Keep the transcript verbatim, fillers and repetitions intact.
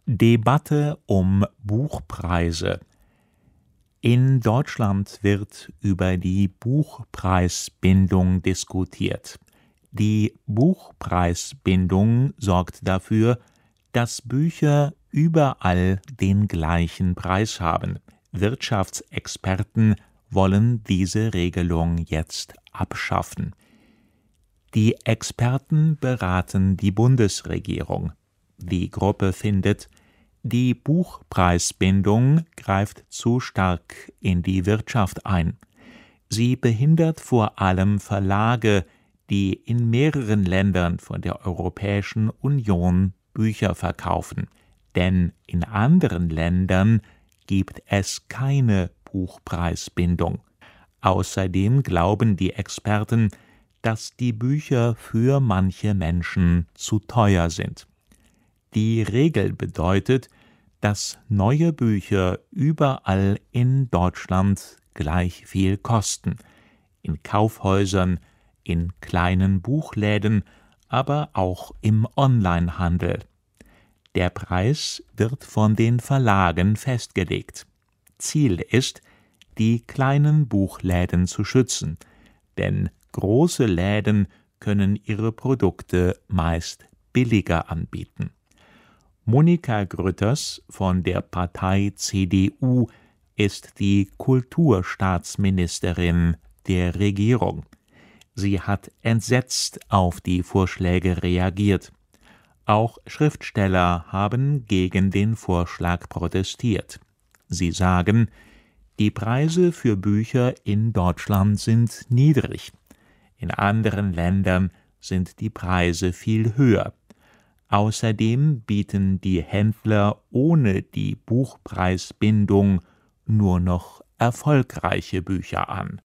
Debatte um Buchpreise. In Deutschland wird über die Buchpreisbindung diskutiert. Die Buchpreisbindung sorgt dafür, dass Bücher überall den gleichen Preis haben. Wirtschaftsexperten wollen diese Regelung jetzt abschaffen. Die Experten beraten die Bundesregierung. Die Gruppe findet, die Buchpreisbindung greift zu stark in die Wirtschaft ein. Sie behindert vor allem Verlage, die in mehreren Ländern von der Europäischen Union Bücher verkaufen. Denn in anderen Ländern gibt es keine Buchpreisbindung. Außerdem glauben die Experten, dass die Bücher für manche Menschen zu teuer sind. Die Regel bedeutet, dass neue Bücher überall in Deutschland gleich viel kosten. In Kaufhäusern, in kleinen Buchläden, aber auch im Onlinehandel. Der Preis wird von den Verlagen festgelegt. Ziel ist, die kleinen Buchläden zu schützen, denn große Läden können ihre Produkte meist billiger anbieten. Monika Grütters von der Partei C D U ist die Kulturstaatsministerin der Regierung. Sie hat entsetzt auf die Vorschläge reagiert. Auch Schriftsteller haben gegen den Vorschlag protestiert. Sie sagen, die Preise für Bücher in Deutschland sind niedrig. In anderen Ländern sind die Preise viel höher. Außerdem bieten die Händler ohne die Buchpreisbindung nur noch erfolgreiche Bücher an.